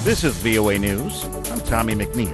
This is VOA News. I'm Tommy McNeil.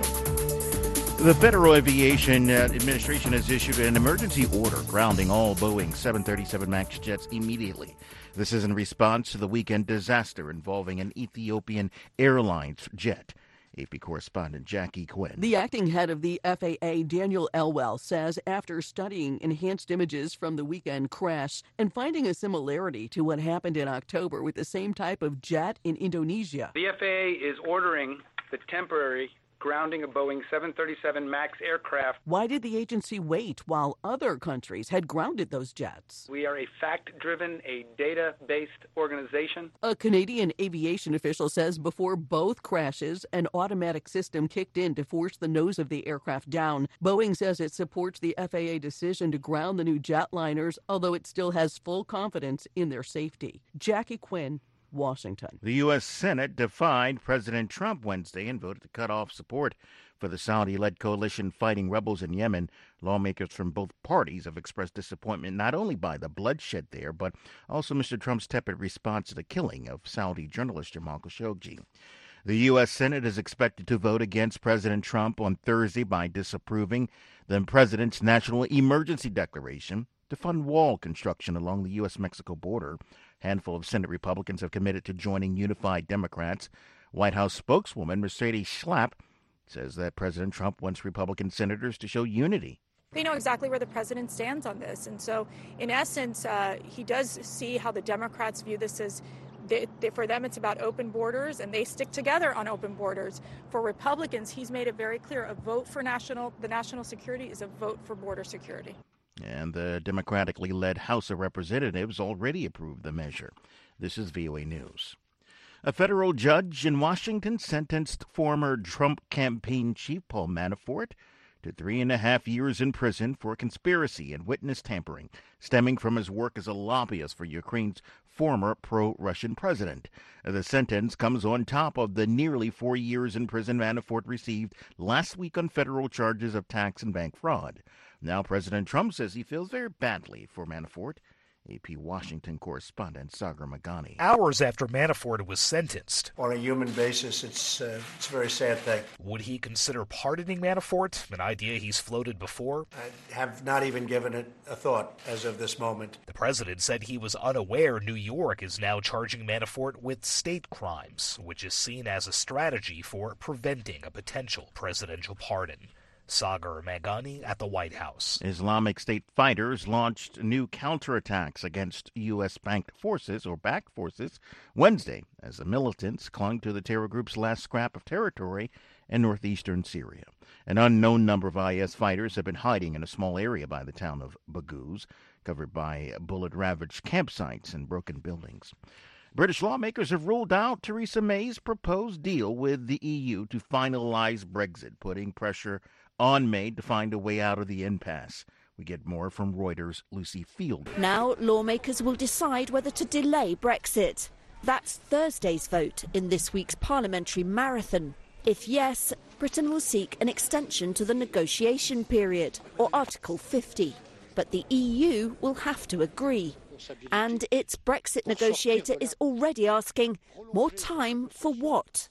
The Federal Aviation Administration has issued an emergency order grounding all Boeing 737 MAX jets immediately. This is in response to the weekend disaster involving an Ethiopian Airlines jet. AP correspondent Jackie Quinn. The acting head of the FAA, Daniel Elwell, says after studying enhanced images from the weekend crash and finding a similarity to what happened in October with the same type of jet in Indonesia. The FAA is ordering the temporary grounding of Boeing 737 MAX aircraft. Why did the agency wait while other countries had grounded those jets? We are a fact-driven, a data-based organization. A Canadian aviation official says before both crashes, an automatic system kicked in to force the nose of the aircraft down. Boeing says it supports the FAA decision to ground the new jetliners, although it still has full confidence in their safety. Jackie Quinn, Washington. The U.S. Senate defied President Trump Wednesday and voted to cut off support for the Saudi-led coalition fighting rebels in Yemen. Lawmakers from both parties have expressed disappointment not only by the bloodshed there, but also Mr. Trump's tepid response to the killing of Saudi journalist Jamal Khashoggi. The U.S. Senate is expected to vote against President Trump on Thursday by disapproving the president's national emergency declaration to fund wall construction along the U.S.-Mexico border. A handful of Senate Republicans have committed to joining unified Democrats. White House spokeswoman Mercedes Schlapp says that President Trump wants Republican senators to show unity. They know exactly where the president stands on this. And so, in essence, he does see how the Democrats view this as for them, it's about open borders, and they stick together on open borders. For Republicans, he's made it very clear a vote for the national security is a vote for border security. And the democratically led House of Representatives already approved the measure. This is VOA News. A federal judge in Washington sentenced former Trump campaign chief Paul Manafort to 3.5 years in prison for conspiracy and witness tampering, stemming from his work as a lobbyist for Ukraine's former pro-Russian president. The sentence comes on top of the nearly 4 years in prison Manafort received last week on federal charges of tax and bank fraud. Now President Trump says he feels very badly for Manafort. AP Washington correspondent Sagar Meghani. Hours after Manafort was sentenced. On a human basis, it's a very sad thing. Would he consider pardoning Manafort, an idea he's floated before? I have not even given it a thought as of this moment. The president said he was unaware New York is now charging Manafort with state crimes, which is seen as a strategy for preventing a potential presidential pardon. Sagar Meghani at the White House. Islamic State fighters launched new counterattacks against U.S.-backed forces Wednesday as the militants clung to the terror group's last scrap of territory in northeastern Syria. An unknown number of IS fighters have been hiding in a small area by the town of Baghouz, covered by bullet-ravaged campsites and broken buildings. British lawmakers have ruled out Theresa May's proposed deal with the EU to finalize Brexit, putting pressure on May to find a way out of the impasse. We get more from Reuters' Lucy Fielder. Now lawmakers will decide whether to delay Brexit. That's Thursday's vote in this week's parliamentary marathon. If yes, Britain will seek an extension to the negotiation period, or Article 50. But the EU will have to agree. And its Brexit negotiator is already asking, more time for what?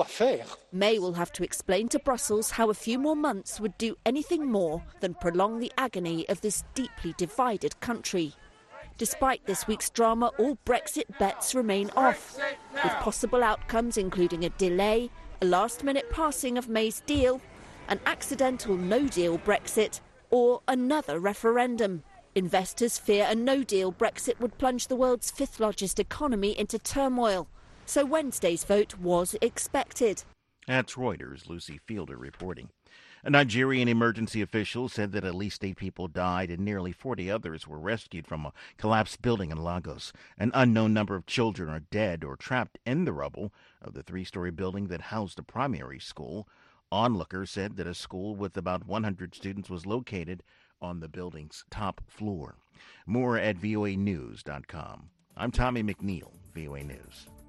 May will have to explain to Brussels how a few more months would do anything more than prolong the agony of this deeply divided country. Despite this week's drama, all Brexit bets remain off, with possible outcomes including a delay, a last-minute passing of May's deal, an accidental no-deal Brexit, or another referendum. Investors fear a no-deal Brexit would plunge the world's fifth-largest economy into turmoil. So Wednesday's vote was expected. That's Reuters' Lucy Fielder reporting. A Nigerian emergency official said that at least 8 people died and nearly 40 others were rescued from a collapsed building in Lagos. An unknown number of children are dead or trapped in the rubble of the 3-story building that housed a primary school. Onlookers said that a school with about 100 students was located on the building's top floor. More at voanews.com. I'm Tommy McNeil, VOA News.